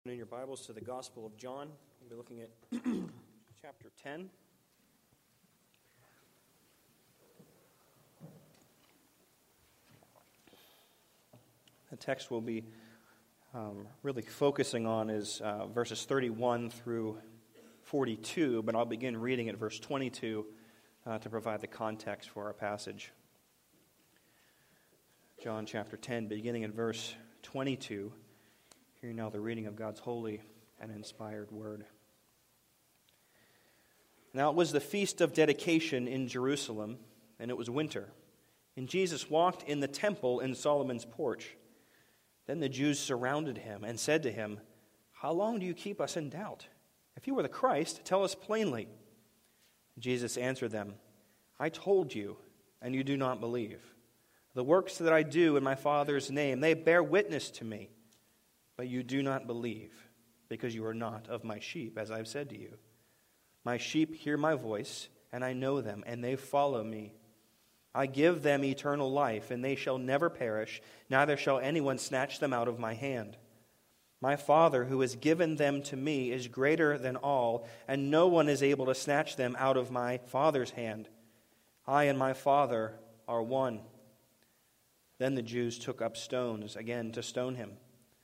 In your Bibles to the Gospel of John, we'll be looking at chapter 10. The text we'll be really focusing on is verses 31 through 42, but I'll begin reading at verse 22 to provide the context for our passage. John chapter 10, beginning at verse 22. Hear now the reading of God's holy and inspired word. Now it was the feast of dedication in Jerusalem, and it was winter. And Jesus walked in the temple in Solomon's porch. Then the Jews surrounded him and said to him, "How long do you keep us in doubt? If you are the Christ, tell us plainly." Jesus answered them, "I told you, and you do not believe. The works that I do in my Father's name, they bear witness to me. But you do not believe, because you are not of my sheep, as I have said to you. My sheep hear my voice, and I know them, and they follow me. I give them eternal life, and they shall never perish, neither shall anyone snatch them out of my hand. My Father, who has given them to me, is greater than all, and no one is able to snatch them out of my Father's hand. I and my Father are one." Then the Jews took up stones again to stone him.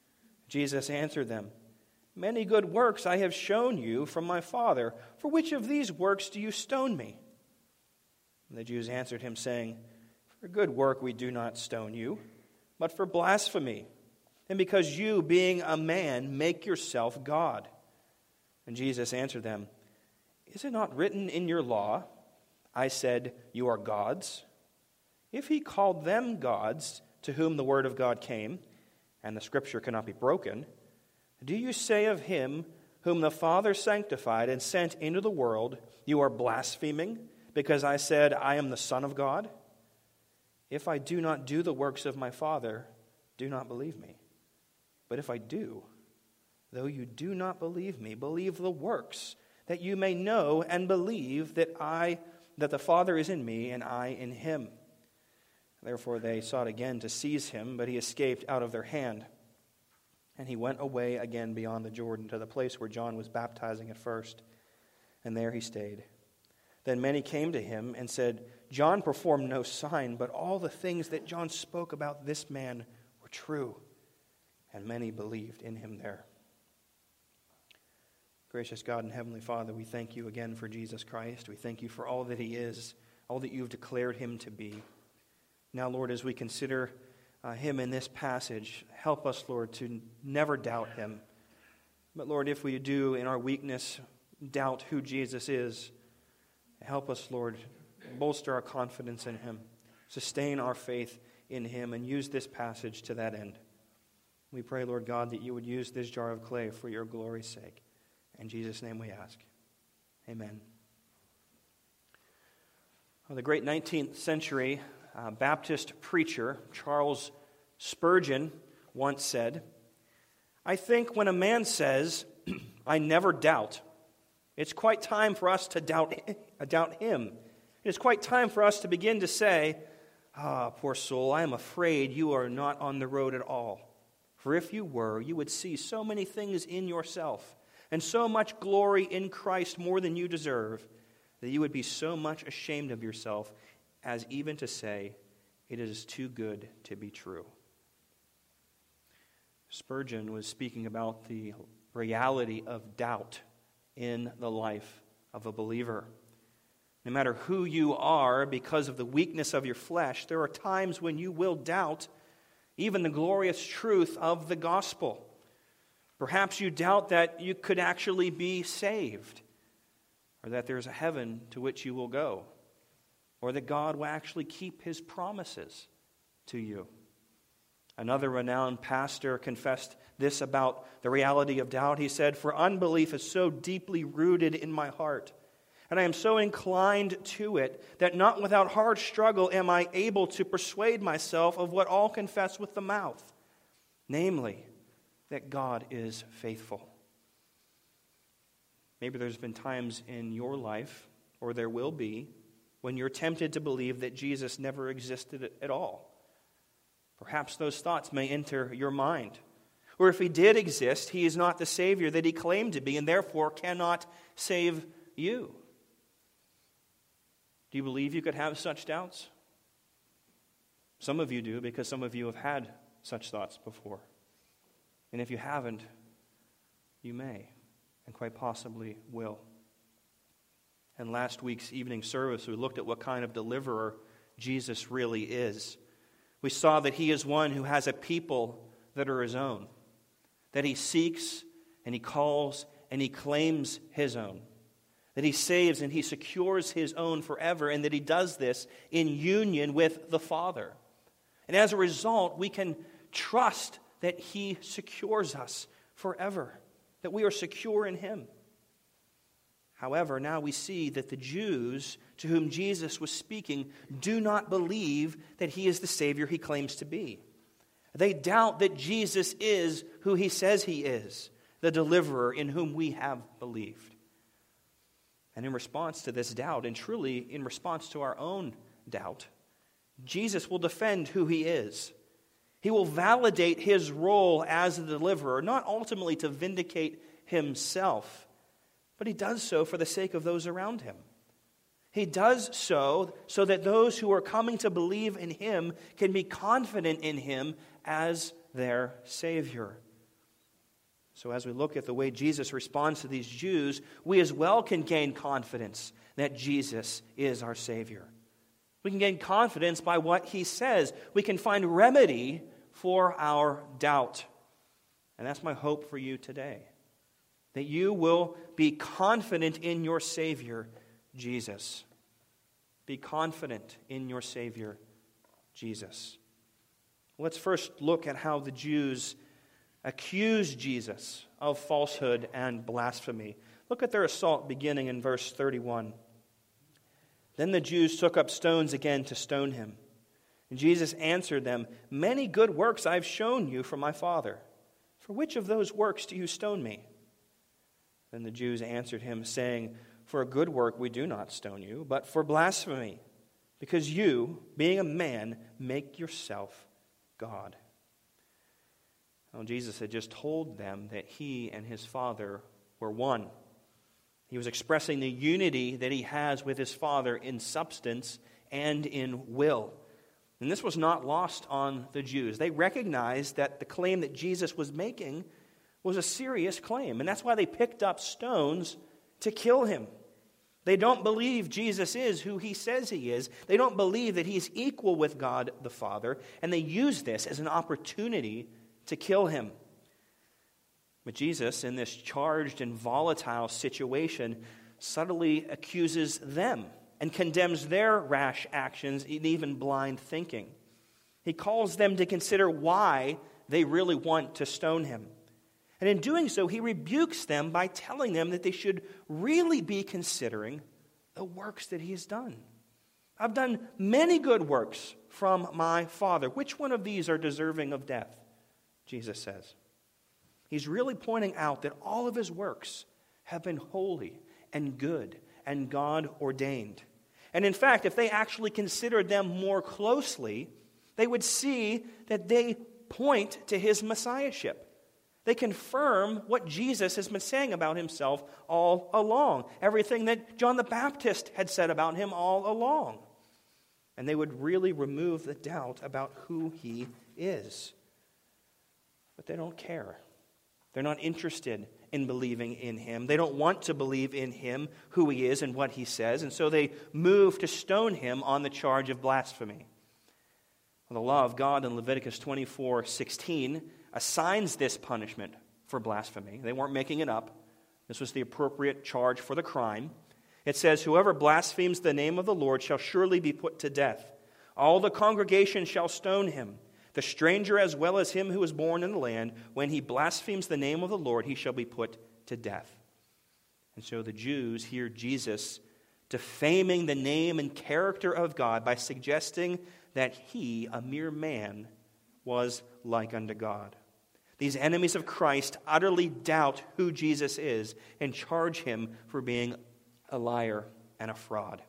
Jesus answered them, "Many good works I have shown you from my Father. For which of these works do you stone me?" And the Jews answered him, saying, "For good work we do not stone you, but for blasphemy, and because you, being a man, make yourself God." And Jesus answered them, "Is it not written in your law, 'I said, you are gods'? If he called them gods, to whom the word of God came, and the Scripture cannot be broken, do you say of him whom the Father sanctified and sent into the world, 'You are blaspheming, because I said, I am the Son of God'? If I do not do the works of my Father, do not believe me. But if I do, though you do not believe me, believe the works, that you may know and believe that the Father is in me and I in him." Therefore they sought again to seize him, but he escaped out of their hand. And he went away again beyond the Jordan to the place where John was baptizing at first, and there he stayed. Then many came to him and said, "John performed no sign, but all the things that John spoke about this man were true." And many believed in him there. Gracious God and Heavenly Father, we thank you again for Jesus Christ. We thank you for all that he is, all that you've declared him to be. Now, Lord, as we consider him in this passage, help us, Lord, to never doubt him. But, Lord, if we do in our weakness doubt who Jesus is, help us, Lord, bolster our confidence in him, sustain our faith in him, and use this passage to that end. We pray, Lord God, that you would use this jar of clay for your glory's sake. In Jesus' name we ask. Amen. The great 19th century Baptist preacher Charles Spurgeon once said, "I think when a man says, 'I never doubt,' it's quite time for us to doubt him. It is quite time for us to begin to say, 'Ah, poor soul, I am afraid you are not on the road at all. For if you were, you would see so many things in yourself, and so much glory in Christ more than you deserve, that you would be so much ashamed of yourself as even to say, it is too good to be true.'" Spurgeon was speaking about the reality of doubt in the life of a believer. No matter who you are, because of the weakness of your flesh, there are times when you will doubt even the glorious truth of the gospel. Perhaps you doubt that you could actually be saved, or that there's a heaven to which you will go, or that God will actually keep his promises to you. Another renowned pastor confessed this about the reality of doubt. He said, "For unbelief is so deeply rooted in my heart, and I am so inclined to it, that not without hard struggle am I able to persuade myself of what all confess with the mouth, namely, that God is faithful." Maybe there's been times in your life, or there will be, when you're tempted to believe that Jesus never existed at all. Perhaps those thoughts may enter your mind. Or if he did exist, he is not the Savior that he claimed to be, and therefore cannot save you. Do you believe you could have such doubts? Some of you do, because some of you have had such thoughts before. And if you haven't, you may, and quite possibly will. In last week's evening service, we looked at what kind of deliverer Jesus really is. We saw that he is one who has a people that are his own, that he seeks and he calls and he claims his own, that he saves and he secures his own forever, and that he does this in union with the Father. And as a result, we can trust that he secures us forever, that we are secure in him. However, now we see that the Jews to whom Jesus was speaking do not believe that he is the Savior he claims to be. They doubt that Jesus is who he says he is, the deliverer in whom we have believed. And in response to this doubt, and truly in response to our own doubt, Jesus will defend who he is. He will validate his role as the deliverer, not ultimately to vindicate himself, but he does so for the sake of those around him. He does so that those who are coming to believe in him can be confident in him as their Savior. So as we look at the way Jesus responds to these Jews, we as well can gain confidence that Jesus is our Savior. We can gain confidence by what he says. We can find remedy for our doubt. And that's my hope for you today, that you will be confident in your Savior, Jesus. Be confident in your Savior, Jesus. Let's first look at how the Jews accused Jesus of falsehood and blasphemy. Look at their assault beginning in verse 31. Then the Jews took up stones again to stone him. And Jesus answered them, "Many good works I have shown you from my Father. For which of those works do you stone me?" Then the Jews answered him, saying, "For a good work we do not stone you, but for blasphemy, because you, being a man, make yourself God." Well, Jesus had just told them that he and his Father were one. He was expressing the unity that he has with his Father in substance and in will. And this was not lost on the Jews. They recognized that the claim that Jesus was making was a serious claim. And that's why they picked up stones to kill him. They don't believe Jesus is who he says he is. They don't believe that he's equal with God the Father. And they use this as an opportunity to kill him. But Jesus, in this charged and volatile situation, subtly accuses them and condemns their rash actions and even blind thinking. He calls them to consider why they really want to stone him. And in doing so, he rebukes them by telling them that they should really be considering the works that he has done. "I've done many good works from my Father. Which one of these are deserving of death?" Jesus says. He's really pointing out that all of his works have been holy and good and God-ordained. And in fact, if they actually considered them more closely, they would see that they point to his messiahship. They confirm what Jesus has been saying about himself all along. Everything that John the Baptist had said about him all along. And they would really remove the doubt about who he is. But they don't care. They're not interested in believing in him. They don't want to believe in him, who he is and what he says. And so they move to stone him on the charge of blasphemy. Well, the law of God in Leviticus 24:16 assigns this punishment for blasphemy. They weren't making it up. This was the appropriate charge for the crime. It says, "Whoever blasphemes the name of the Lord shall surely be put to death. All the congregation shall stone him. The stranger as well as him who is born in the land, when he blasphemes the name of the Lord, he shall be put to death." And so the Jews hear Jesus defaming the name and character of God by suggesting that he, a mere man, was like unto God. These enemies of Christ utterly doubt who Jesus is and charge him for being a liar and a fraud.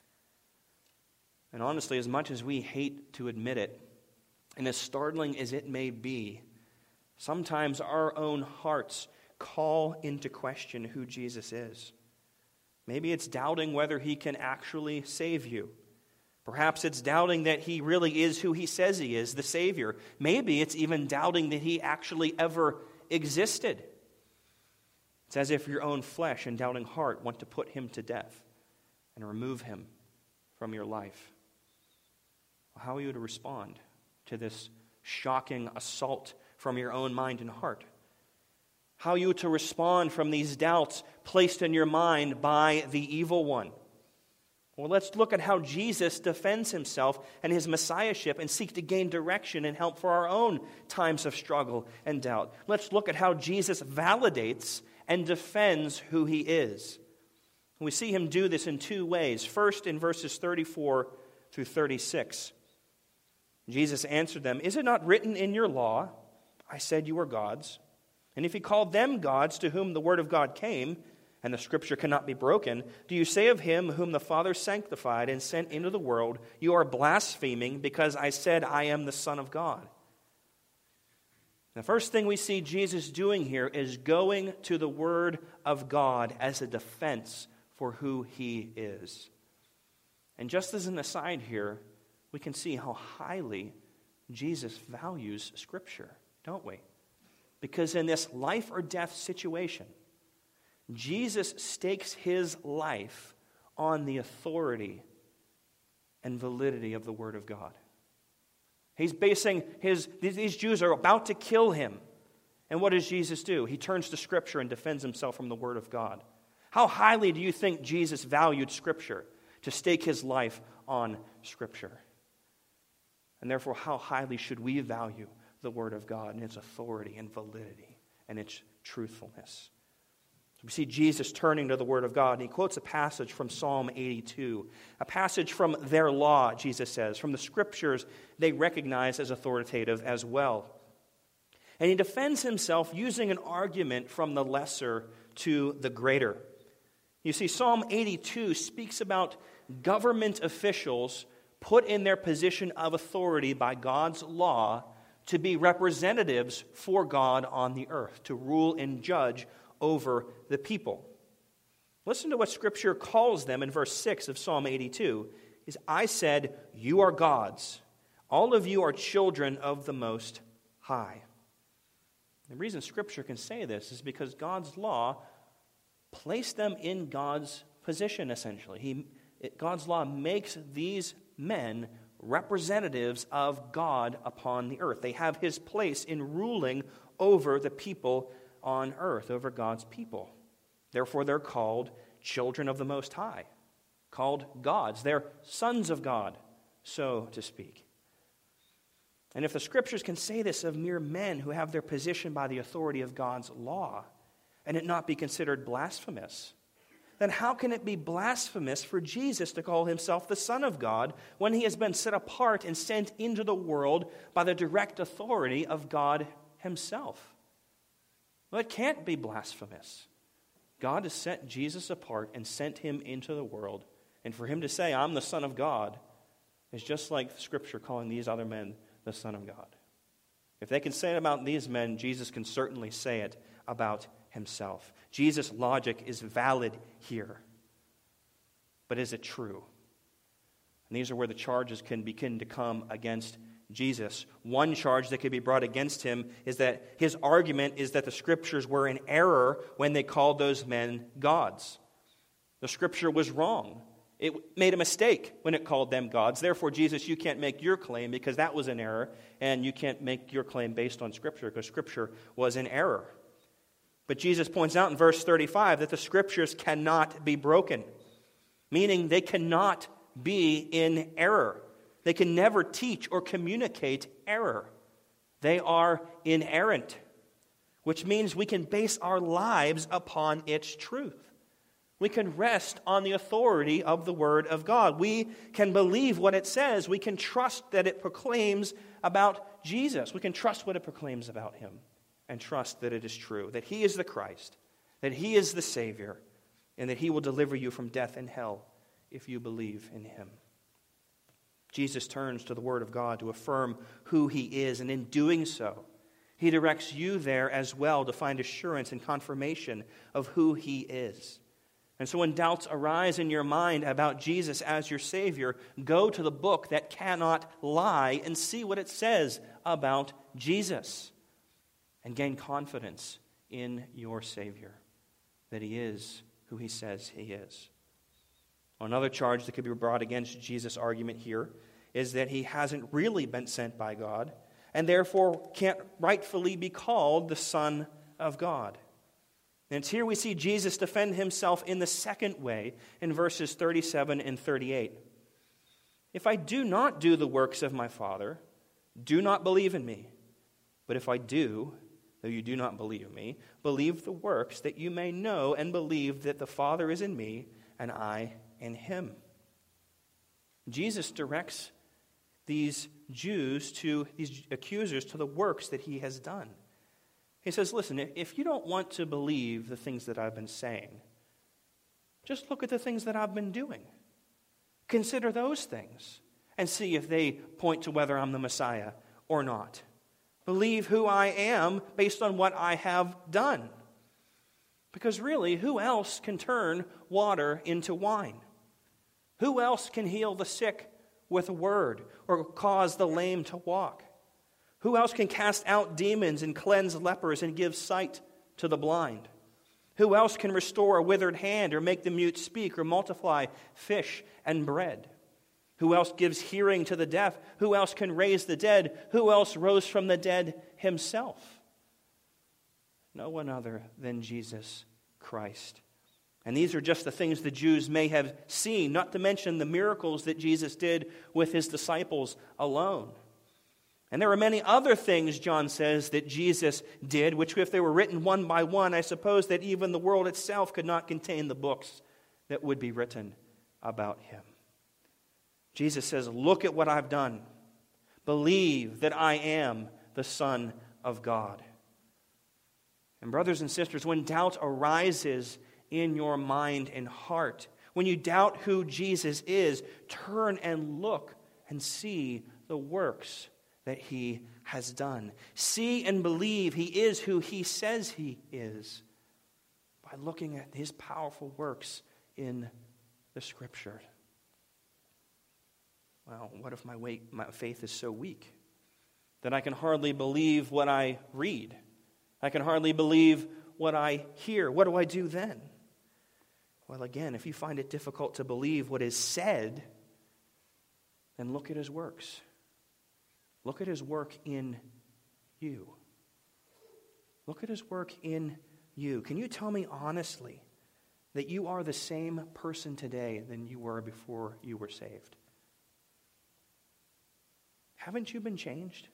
And honestly, as much as we hate to admit it, and as startling as it may be, Sometimes our own hearts call into question who Jesus is. Maybe it's doubting whether he can actually save you. Perhaps it's doubting that he really is who he says he is, the Savior. Maybe it's even doubting that he actually ever existed. It's as if your own flesh and doubting heart want to put him to death and remove him from your life. How are you to respond to this shocking assault from your own mind and heart? How are you to respond from these doubts placed in your mind by the evil one? Well, let's look at how Jesus defends himself and his messiahship and seek to gain direction and help for our own times of struggle and doubt. Let's look at how Jesus validates and defends who he is. We see him do this in two ways. First, in verses 34 through 36. Jesus answered them, "Is it not written in your law, I said you are gods? And if he called them gods to whom the word of God came, and the scripture cannot be broken, do you say of him whom the Father sanctified and sent into the world, you are blaspheming because I said I am the Son of God?" The first thing we see Jesus doing here is going to the word of God as a defense for who he is. And just as an aside here, we can see how highly Jesus values Scripture, don't we? Because in this life or death situation, Jesus stakes his life on the authority and validity of the Word of God. He's basing these Jews are about to kill him. And what does Jesus do? He turns to Scripture and defends himself from the Word of God. How highly do you think Jesus valued Scripture to stake his life on Scripture? And therefore, how highly should we value the Word of God and its authority and validity and its truthfulness? We see Jesus turning to the Word of God, and he quotes a passage from Psalm 82, a passage from their law, Jesus says, from the Scriptures they recognize as authoritative as well. And he defends himself using an argument from the lesser to the greater. You see, Psalm 82 speaks about government officials put in their position of authority by God's law to be representatives for God on the earth, to rule and judge over the people. Listen to what Scripture calls them in verse 6 of Psalm 82. Is I said, you are gods. All of you are children of the Most High. The reason Scripture can say this is because God's law placed them in God's position, essentially. God's law makes these men representatives of God upon the earth. They have his place in ruling over the people on earth, over God's people. Therefore, they're called children of the Most High, called gods. They're sons of God, so to speak. And if the Scriptures can say this of mere men who have their position by the authority of God's law, and it not be considered blasphemous, then how can it be blasphemous for Jesus to call himself the Son of God when he has been set apart and sent into the world by the direct authority of God himself? Well, it can't be blasphemous. God has set Jesus apart and sent him into the world. And for him to say, I'm the Son of God, is just like Scripture calling these other men the Son of God. If they can say it about these men, Jesus can certainly say it about himself. Jesus' logic is valid here. But is it true? And these are where the charges can begin to come against Jesus. One charge that could be brought against him is that his argument is that the Scriptures were in error when they called those men gods. The Scripture was wrong. It made a mistake when it called them gods. Therefore, Jesus, you can't make your claim because that was an error, and you can't make your claim based on Scripture because Scripture was in error. But Jesus points out in verse 35 that the Scriptures cannot be broken, meaning they cannot be in error. They can never teach or communicate error. They are inerrant, which means we can base our lives upon its truth. We can rest on the authority of the Word of God. We can believe what it says. We can trust that it proclaims about Jesus. We can trust what it proclaims about him and trust that it is true, that he is the Christ, that he is the Savior, and that he will deliver you from death and hell if you believe in him. Jesus turns to the Word of God to affirm who he is, and in doing so, He directs you there as well to find assurance and confirmation of who he is. And so when doubts arise in your mind about Jesus as your Savior, go to the book that cannot lie and see what it says about Jesus. And gain confidence in your Savior, that he is who he says he is. Another charge that could be brought against Jesus' argument here is that he hasn't really been sent by God, and therefore can't rightfully be called the Son of God. And it's here we see Jesus defend himself in the second way in verses 37 and 38. If I do not do the works of my Father, do not believe in me. But if I do, though you do not believe me, believe the works, that you may know and believe that the Father is in me and I in him. Jesus directs these accusers to the works that he has done. He says, listen, if you don't want to believe the things that I've been saying, just look at the things that I've been doing. Consider those things and see if they point to whether I'm the Messiah or not. Believe who I am based on what I have done. Because really, who else can turn water into wine? Who else can heal the sick with a word or cause the lame to walk? Who else can cast out demons and cleanse lepers and give sight to the blind? Who else can restore a withered hand or make the mute speak or multiply fish and bread? Who else gives hearing to the deaf? Who else can raise the dead? Who else rose from the dead himself? No one other than Jesus Christ. And these are just the things the Jews may have seen, not to mention the miracles that Jesus did with his disciples alone. And there are many other things, John says, that Jesus did, which if they were written one by one, I suppose that even the world itself could not contain the books that would be written about him. Jesus says, look at what I've done. Believe that I am the Son of God. And brothers and sisters, when doubt arises in your mind and heart, when you doubt who Jesus is, turn and look and see the works that he has done. See and believe he is who he says he is by looking at his powerful works in the Scripture. Well, what if my faith is so weak that I can hardly believe what I read? I can hardly believe what I hear. What do I do then? Well, again, if you find it difficult to believe what is said, then look at his works. Look at his work in you. Look at his work in you. Can you tell me honestly that you are the same person today than you were before you were saved? Haven't you been changed?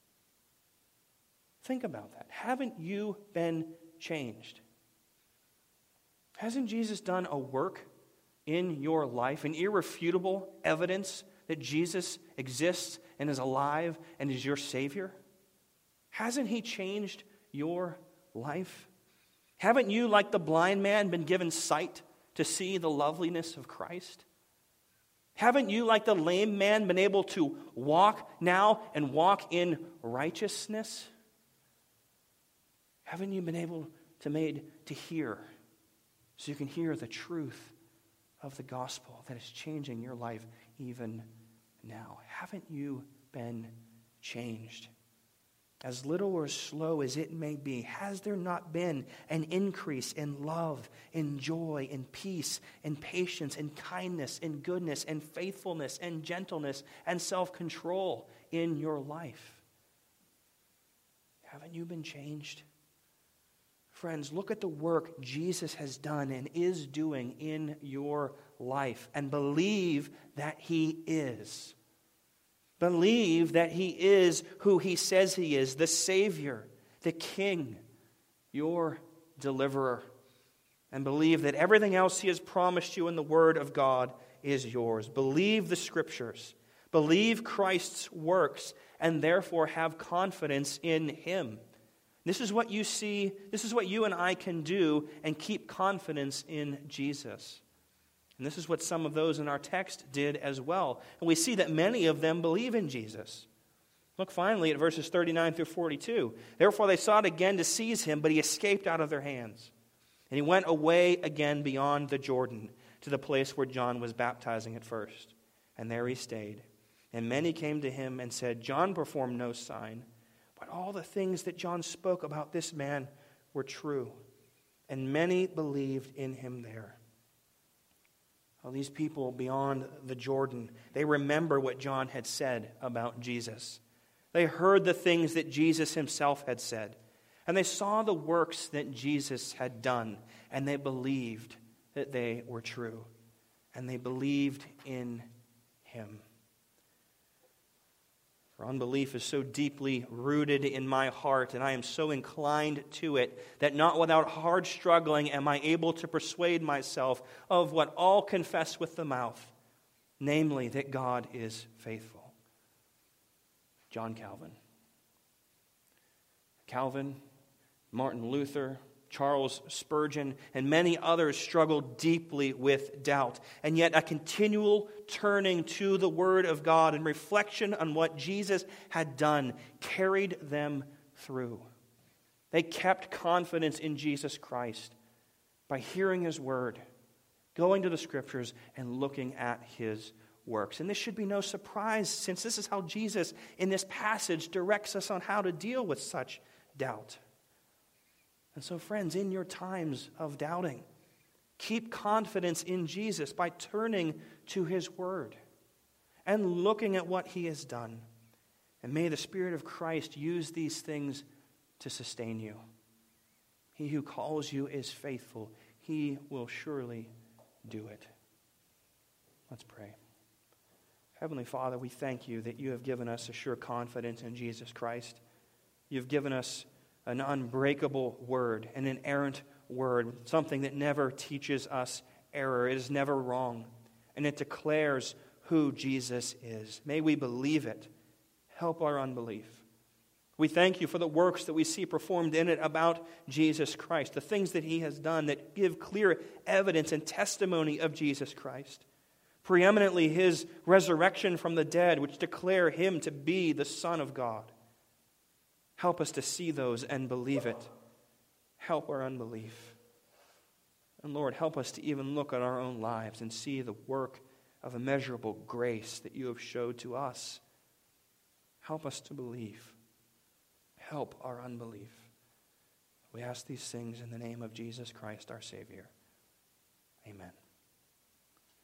Think about that. Haven't you been changed? Hasn't Jesus done a work in your life, an irrefutable evidence that Jesus exists and is alive and is your Savior? Hasn't he changed your life? Haven't you, like the blind man, been given sight to see the loveliness of Christ? Haven't you, like the lame man, been able to walk now and walk in righteousness? Haven't you been able to hear so you can hear the truth of the gospel that is changing your life even now? Haven't you been changed? As little or slow as it may be, has there not been an increase in love, in joy, in peace, in patience, in kindness, in goodness, and faithfulness, and gentleness, and self-control in your life? Haven't you been changed? Friends, look at the work Jesus has done and is doing in your life and believe that he is. Believe that he is who he says he is, the Savior, the King, your deliverer. And believe that everything else he has promised you in the Word of God is yours. Believe the Scriptures. Believe Christ's works and therefore have confidence in him. This is what you see, this is what you and I can do and keep confidence in Jesus. And this is what some of those in our text did as well. And we see that many of them believe in Jesus. Look finally at verses 39 through 42. Therefore they sought again to seize him, but he escaped out of their hands. And he went away again beyond the Jordan to the place where John was baptizing at first. And there he stayed. And many came to him and said, John performed no sign, but all the things that John spoke about this man were true. And many believed in him there. Well, these people beyond the Jordan, they remember what John had said about Jesus. They heard the things that Jesus himself had said. And they saw the works that Jesus had done. And they believed that they were true. And they believed in him. For unbelief is so deeply rooted in my heart, and I am so inclined to it, that not without hard struggling am I able to persuade myself of what all confess with the mouth, namely that God is faithful. John Calvin. Calvin, Martin Luther, Charles Spurgeon, and many others struggled deeply with doubt. And yet a continual turning to the Word of God and reflection on what Jesus had done carried them through. They kept confidence in Jesus Christ by hearing His Word, going to the Scriptures, and looking at His works. And this should be no surprise, since this is how Jesus, in this passage, directs us on how to deal with such doubt. And so, friends, in your times of doubting, keep confidence in Jesus by turning to His Word and looking at what He has done. And may the Spirit of Christ use these things to sustain you. He who calls you is faithful. He will surely do it. Let's pray. Heavenly Father, we thank you that you have given us a sure confidence in Jesus Christ. You've given us an unbreakable word, an inerrant word, something that never teaches us error. It is never wrong, and it declares who Jesus is. May we believe it. Help our unbelief. We thank you for the works that we see performed in it about Jesus Christ, the things that He has done that give clear evidence and testimony of Jesus Christ. Preeminently His resurrection from the dead, which declare Him to be the Son of God. Help us to see those and believe it. Help our unbelief. And Lord, help us to even look at our own lives and see the work of immeasurable grace that you have showed to us. Help us to believe. Help our unbelief. We ask these things in the name of Jesus Christ, our Savior. Amen.